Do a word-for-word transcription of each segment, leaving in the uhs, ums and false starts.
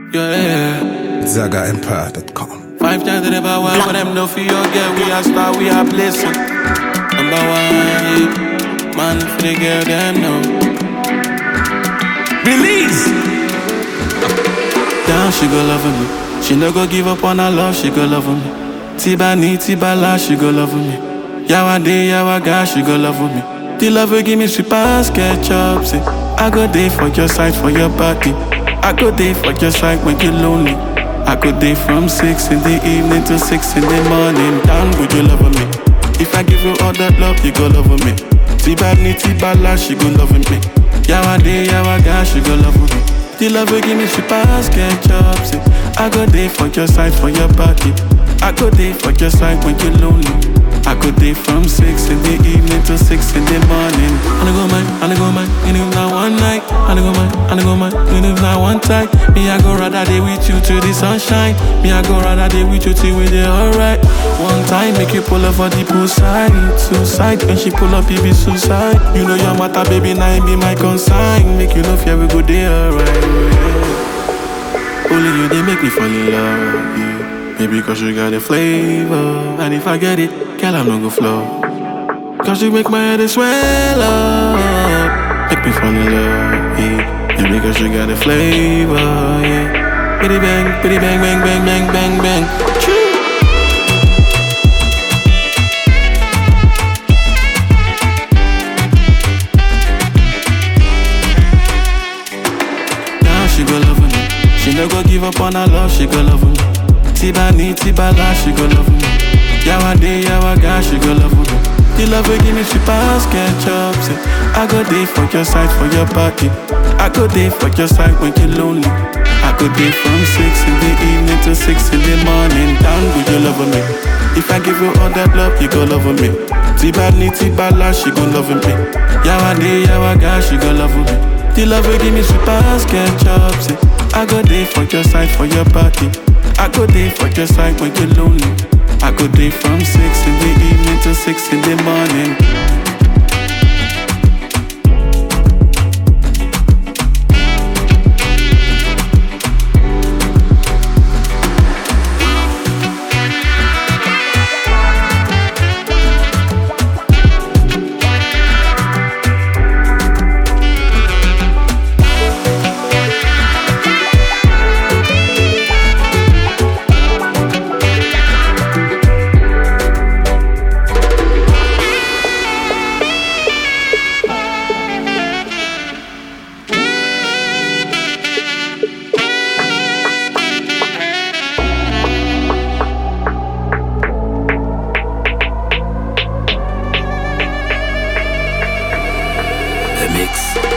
Yeah. Zaga Empire dot com. Five times to the power, but them no fear girl. We are star, we are blessing. Number one, yeah. Man for the girl, them know. Release. Down, she go love me. She no go give up on her love, she go love me. Tiba ni, tiba la, she go love me. Yawa day, yawa ga, she go love me. The love will give me sweet pass, ketchup, say. I go there for your side, for your body. I go there for your side when you're lonely. I go there from six in the evening to six in the morning. Down, would you love me? If I give you all that love, you go love me. Tiba ni, tiba la, she go love me. Yawa day, yawa ga, she go love me. The love will give me sweet pass, ketchup, say. I go there for your side, for your body. I go there for your side when you're lonely. I go there from six in the evening to six in the morning. I go mine, I go mine, and if not one night. I go mine, I go mine, and if not one time. Me I go rather day with you till the sunshine. Me I go rather day with you till we dey alright. One time make you pull up for the poolside, suicide. When she pull up, it be suicide. You know your matter, baby, now it be my consign. Make you know fear we go there alright. Yeah. Only you they make me fall in love. Yeah. Maybe cause you got a flavor. And if I get it, girl, I'm not gonna flow. Cause you make my head swell up. Make me fall in love, yeah. Maybe cause you got a flavor, yeah. Bitty bang, bitty bang, bang, bang, bang, bang, bang. Choo. Now she go love me. She no go give up on her love, she go love me. Tiba ni, tiba la, she go love me. Yawa day, yawa ga, she go love me. The love will give me sweet pass, ketchup, say. I go there for your side, for your body. I go there for your side when you're lonely. I go there from six in the evening to six in the morning. Down, would you love me? If I give you all that love, you go love me. Tiba ni, tiba la, she go love me. Yawa day, yawa ga, she go love me. The love will give me sweet pass, ketchup, say. I go there for your side, for your body. I go there for your side when you're lonely. I go there from six in the evening to six in the morning.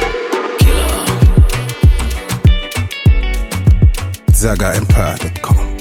Zaga Empire dot com.